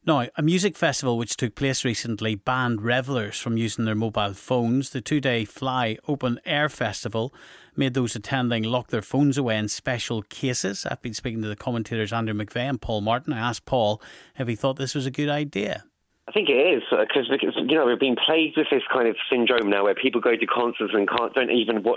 Now, a music festival which took place recently banned revellers from using their mobile phones. The 2-day Fly Open Air Festival made those attending lock their phones away in special cases. I've been speaking to the commentators Andrew McVeigh and Paul Martin. I asked Paul if he thought this was a good idea. I think it is, because we've been plagued with this kind of syndrome now where people go to concerts and don't even watch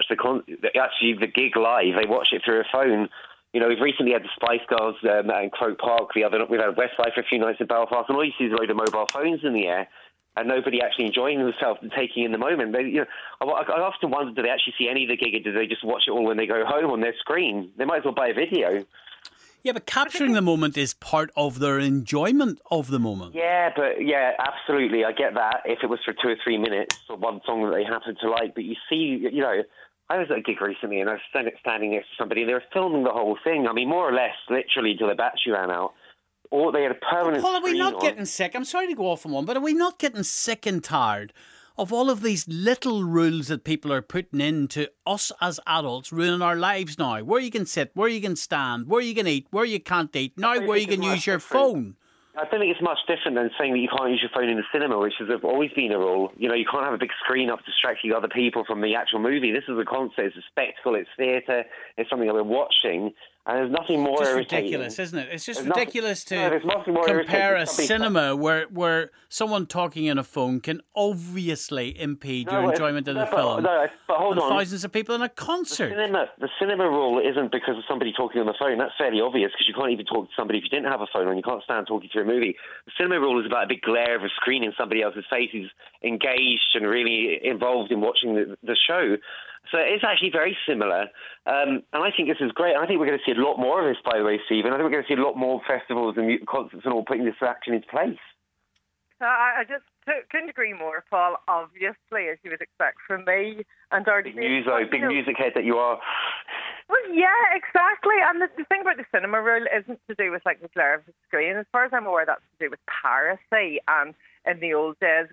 the gig live. They watch it through a phone. We've recently had the Spice Girls in Croke Park. We've had Westlife for a few nights in Belfast, and all you see is a load of mobile phones in the air, and nobody actually enjoying themselves and taking in the moment. I often wonder, do they actually see any of the gig, or do they just watch it all when they go home on their screen? They might as well buy a video. Yeah, but capturing the moment is part of their enjoyment of the moment. Yeah, absolutely. I get that if it was for 2 or 3 minutes or one song that they happen to like. But you see, I was at a gig recently and I was standing next to somebody and they were filming the whole thing. I mean, more or less, literally, until the battery ran out. Or they had a permanent Paul, are we not on. getting sick? I'm sorry to go off on one, but are we not getting sick and tired of all of these little rules that people are putting into us as adults, ruining our lives now? Where you can sit, where you can stand, where you can eat, where you can't eat, now where you can use your phone. I don't think it's much different than saying that you can't use your phone in the cinema, which has always been a rule. You can't have a big screen up distracting other people from the actual movie. This is a concert, it's a spectacle, it's theatre, it's something that we're watching. And there's nothing more irritating. It's ridiculous, isn't it? It's just ridiculous to compare a cinema where someone talking in a phone can obviously impede your enjoyment of the film. But hold on. Thousands of people in a concert. The cinema rule isn't because of somebody talking on the phone. That's fairly obvious because you can't even talk to somebody if you didn't have a phone on. You can't stand talking through a movie. The cinema rule is about a big glare of a screen in somebody else's face who's engaged and really involved in watching the show. So it's actually very similar. And I think this is great. I think we're going to see a lot more of this, by the way, Stephen. I think we're going to see a lot more festivals and concerts and all putting this action into place. I just couldn't agree more, Paul, obviously, as you would expect from me. And big music head that you are. Well, yeah, exactly. And the thing about the cinema rule isn't to do with the glare of the screen. As far as I'm aware, that's to do with piracy. And in the old days,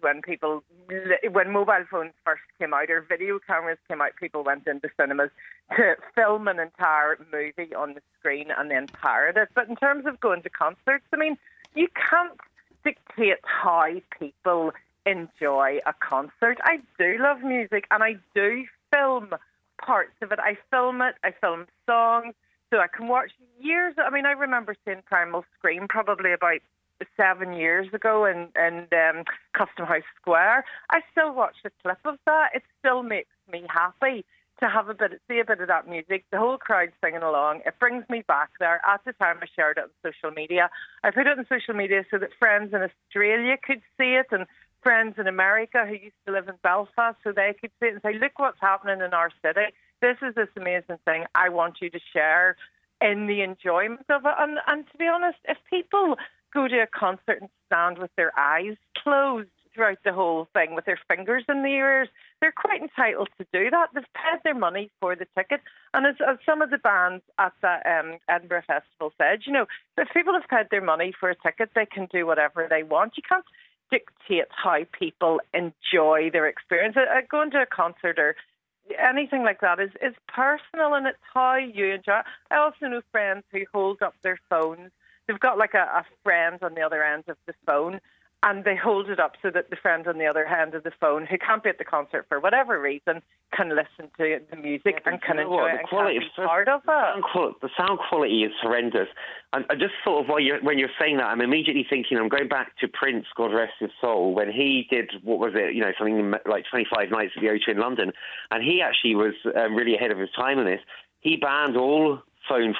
when mobile phones first came out or video cameras came out, people went into cinemas to film an entire movie on the screen and then pirate it. But in terms of going to concerts, I mean, you can't dictate how people enjoy a concert. I do love music and I do film parts of it. I film songs, so I can watch years. I mean, I remember seeing Primal Scream probably about 7 years ago in Custom House Square. I still watch the clip of that. It still makes me happy to have see a bit of that music, the whole crowd singing along. It brings me back there. At the time, I shared it on social media. I put it on social media so that friends in Australia could see it and friends in America who used to live in Belfast so they could see it and say, look what's happening in our city. This is this amazing thing I want you to share in the enjoyment of it. And to be honest, if people go to a concert and stand with their eyes closed throughout the whole thing with their fingers in the ears, they're quite entitled to do that. They've paid their money for the ticket. And as some of the bands at the Edinburgh Festival said, if people have paid their money for a ticket, they can do whatever they want. You can't dictate how people enjoy their experience. Going to a concert or anything like that is personal, and it's how you enjoy it. I also know friends who hold up their phones. They've got a friend on the other end of the phone, and they hold it up so that the friend on the other end of the phone, who can't be at the concert for whatever reason, can listen to the music and can enjoy it and can be part of it. The sound quality is horrendous. I just thought of when you're saying that, I'm immediately thinking, I'm going back to Prince, God rest his soul, when he did, what was it, something like 25 nights at the O2 in London, and he actually was really ahead of his time on this. He banned all phones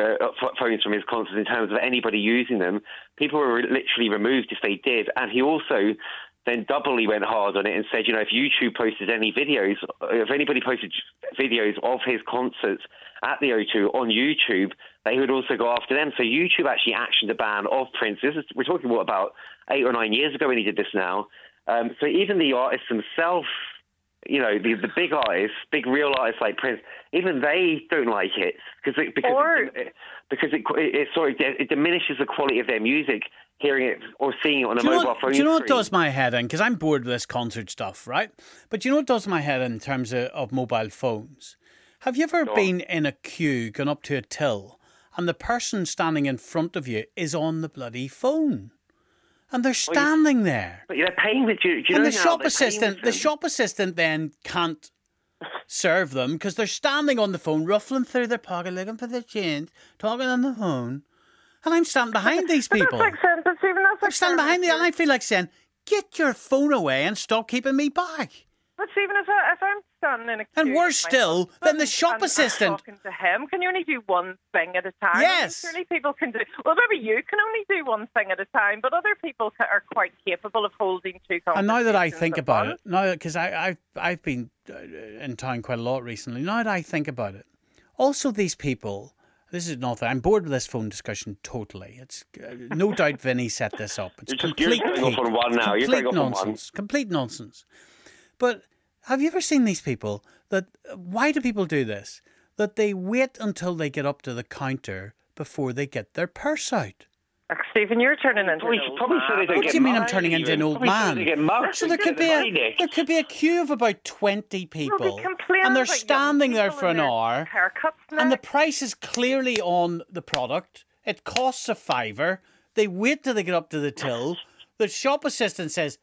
from his concerts in terms of anybody using them. People were literally removed if they did, and he also then doubly went hard on it and said, if YouTube posted any videos, if anybody posted videos of his concerts at the O2 on YouTube, they would also go after them. So YouTube actually actioned a ban of Prince. We're talking about 8 or 9 years ago when he did this now. So even the artists themselves, the big artists, big real artists like Prince, even they don't like it because it diminishes the quality of their music, hearing it or seeing it on a mobile phone. Do you know what does my head in? Because I'm bored with this concert stuff, right? But do you know what does my head in terms of mobile phones? Have you ever been in a queue, gone up to a till, and the person standing in front of you is on the bloody phone? And they're standing there. But they're paying with you. Do you And know the how shop they're paying assistant, with the them? shop assistant then can't serve them because they're standing on the phone, ruffling through their pocket, looking for their change, talking on the phone. And I'm standing behind these people. That's like sentence, Stephen. That's I'm like standing behind them, and I service. feel like saying, "Get your phone away and stop keeping me back." But Stephen, if I'm standing in a queue And with worse my still, husband then the shop and I'm assistant. talking to him, can you only do one thing at a time? Yes. I mean, surely people can do. Well, maybe you can only do one thing at a time, but other people are quite capable of holding two conversations. And now that I think at about once. it, now because I've been in town quite a lot recently. Now that I think about it, also these people. This is nothing. I'm bored with this phone discussion totally. It's no doubt Vinny set this up. It's You're complete going off peak. on one now. You're Complete going off on one. nonsense. Complete nonsense. But have you ever seen these people that? Why do people do this? That they wait until they get up to the counter before they get their purse out. Stephen, you're turning into Probably- an old probably so man. they don't What get do you mean I'm mugged, turning into an even. old Probably so man? they get mugged. So there They could get be the money, Nick. there could be a queue of about 20 people, complaining and they're about young standing there people for and an their hour, haircuts and the now. price is clearly on the product. It costs a £5. They wait till they get up to the till. The shop assistant says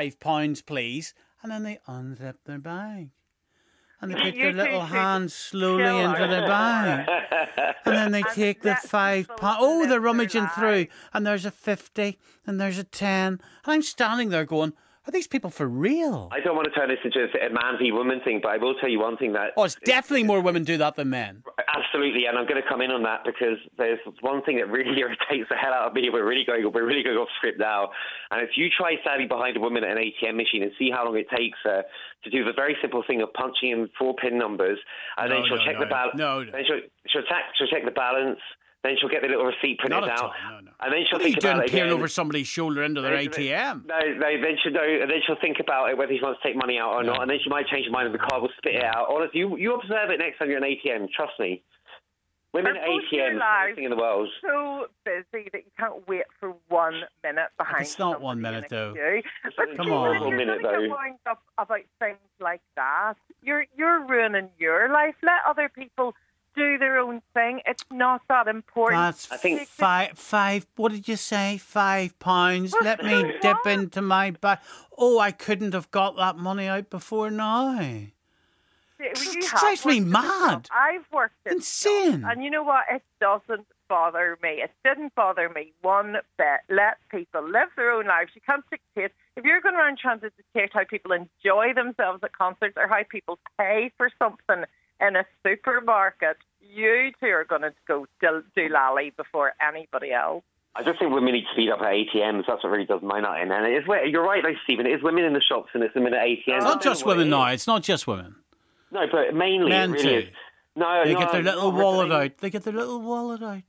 £5, please, and then they unzip their bag. And they put You their two little should hands slowly chill into out. their bag. And then they take the let £5. people Oh, live they're their rummaging through. lives. And there's a 50 and there's a 10. And I'm standing there going, are these people for real? I don't want to turn this into a man v woman thing, but I will tell you one thing that Oh, it's definitely more women do that than men. absolutely, and I'm going to come in on that because there's one thing that really irritates the hell out of me. We're really going off script now, and if you try standing behind a woman at an ATM machine and see how long it takes her to do the very simple thing of punching in 4 PIN numbers, and then she'll check the balance. No. Then she'll check the balance. Then she'll get the little receipt printed Not at out. all, no. And then she'll What are you think doing about it peering again. over somebody's shoulder into their ATM? No, then she'll know, and then she'll think about it whether she wants to take money out or not, and then she might change her mind and the card will spit it out. Honestly, you observe it next time you're at an ATM. Trust me. Women at Our both your ATMs, lives everything in the world. so busy that you can't wait for 1 minute behind. It's not 1 somebody minute, in a though. queue. But Come Stephen, on. if you're 1 minute, gonna though. get wound up about things like that, you're ruining your life. Let other people do their own thing. It's not that important. That's I think- five. What did you say? £5. Let me dip into my bag. Oh, I couldn't have got that money out before now. You It have drives me worked at mad. the shop. I've worked at Insane. the shop, and you know what? It doesn't bother me. It didn't bother me one bit. Let people live their own lives. You can't dictate. If you're going around trying to dictate how people enjoy themselves at concerts or how people pay for something in a supermarket, you two are going to go do lally before anybody else. I just think women need to speed up at ATMs. That's what really does my nut in. And it is, you're right, though, Stephen. It is women in the shops and it's women at ATMs. It's not just women now. It's not just women. No, but mainly Men it really too. is. No, They no, get their little not wallet really. out. They get their little wallet out.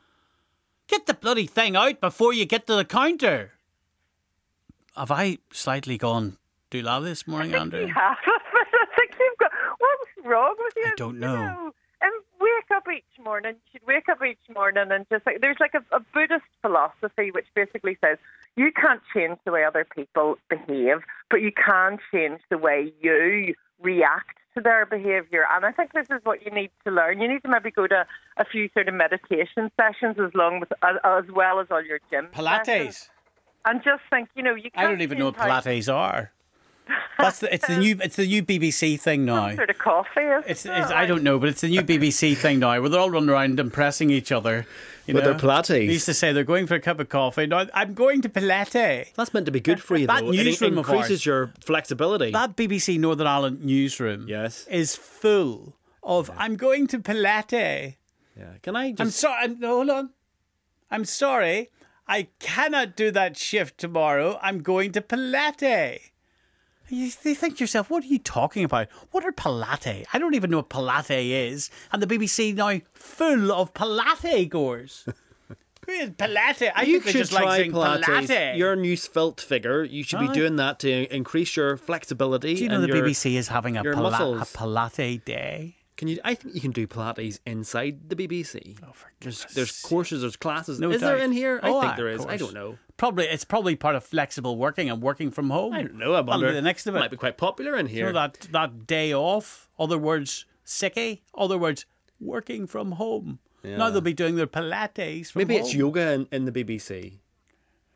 Get the bloody thing out before you get to the counter. Have I slightly gone doolally this morning, Andrew? You have. I think you've got. What's wrong with you? I don't know. And wake up each morning. You should wake up each morning and just like there's like a Buddhist philosophy which basically says you can't change the way other people behave, but you can change the way you react to their behaviour. And I think this is what you need to learn. You need to maybe go to a few sort of meditation sessions as well as all your gym sessions. Pilates. And just think, you know, you can't I don't even know what change how- Pilates are. It's the new BBC thing now. Some sort of coffee. It's I don't know, but it's the new BBC thing now, where they're all running around impressing each other. You With know? their Pilates. They used to say they're going for a cup of coffee. Now I'm going to Pilates. That's meant to be good for you, That though. It newsroom of increases ours. your flexibility. That BBC Northern Ireland newsroom Yes. is full of I'm going to Pilates. Yeah. Can I just... I'm sorry. No, hold on. I'm sorry. I cannot do that shift tomorrow. I'm going to Pilates. You think to yourself, what are you talking about? What are Pilates? I don't even know what Pilates is. And the BBC now full of Pilates goers. Who is Pilates? I You think they should just like try saying Pilates. You're a new svelte figure. You should be Aye. doing that to increase your flexibility. Do you know and the your, BBC is having a your muscles. Pilates day? I think you can do Pilates inside the BBC. Oh, for There's courses, there's classes. No is there doubt. in here? I Oh, think aye, there of is. I course. don't know. It's probably part of flexible working and working from home. I don't know. I wonder. That'll be the next of it. Might be quite popular in You here. know that day off, other words, sickie, other words, working from home. Yeah. Now they'll be doing their Pilates from Maybe home. it's yoga in the BBC.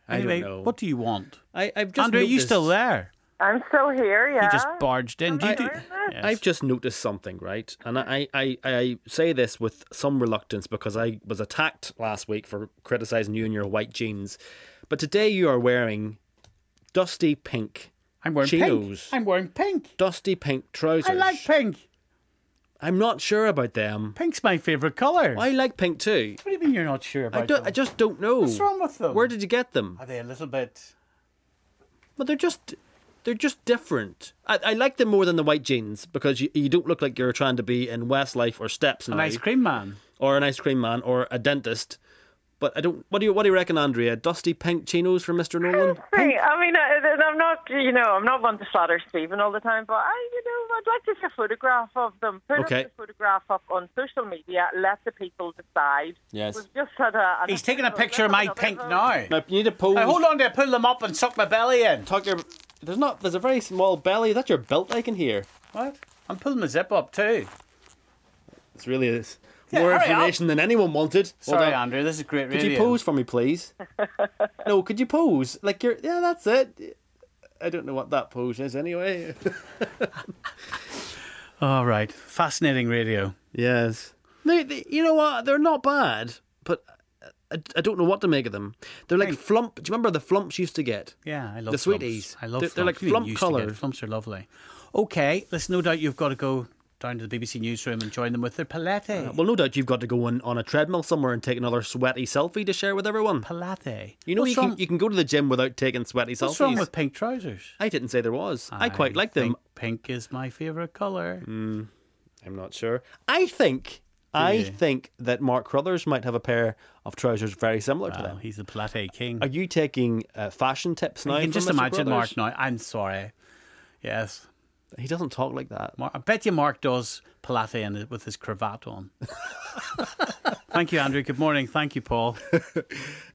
I don't Anyway, know. what do you want? I've just Andrew, are you noticed- still there? I'm still here, yeah. He just barged in. Do you do? doing this. Yes. I've just noticed something, right? And I say this with some reluctance because I was attacked last week for criticising you and your white jeans. But today you are wearing dusty pink I'm wearing chinos. pink. I'm wearing pink. Dusty pink trousers. I like pink. I'm not sure about them. Pink's my favourite colour. I like pink too. What do you mean you're not sure about I them? just don't know. What's wrong with them? Where did you get them? Are they a little bit... But they're just different. I like them more than the white jeans because you don't look like you're trying to be in Westlife or Steps now, An ice cream man? or an ice cream man or a dentist. But I don't. What do you reckon, Andrea? Dusty pink chinos for Mr. Nolan? Hey, I mean, I'm not, I'm not one to flatter Stephen all the time, but I'd like to see a photograph of them. Put Okay. the photograph up on social media. Let the people decide. Yes. We've just had a. He's taking a picture of my pink now. Now, you need to pose. Now, hold on to pull them up and suck my belly in. Tuck your. There's a very small belly. That's your belt I can hear. What? I'm pulling my zip up too. It's really is. Yeah, More hurry up. information than anyone wanted. Hold Sorry, on. Andrew, this is great radio. Could you pose for me, please? No, could you pose? Like you're. Yeah, that's it. I don't know what that pose is anyway. All right. Fascinating radio. Yes. You know what? They're not bad, but I don't know what to make of them. They're like Right. flump. Do you remember the flumps you used to get? Yeah, I love The flumps. sweeties. I love They're flumps. like You flump used to get colour. Flumps are lovely. Okay, listen, no doubt you've got to go down to the BBC newsroom and join them with their Palette. Well, no doubt you've got to go on a treadmill somewhere and take another sweaty selfie to share with everyone. Palette. You know, What's you can go to the gym without taking sweaty selfies. What's wrong with pink trousers? I didn't say there was. I quite like them. think Pink is my favourite colour. I'm not sure. I think that Mark Crothers might have a pair of trousers very similar to Well, them. he's the Palette king. Are you taking fashion tips now? You can from just Mr. imagine Crothers? Mark now. I'm sorry. Yes. He doesn't talk like that. I bet you Mark does Palette in with his cravat on. Thank you, Andrew. Good morning. Thank you, Paul.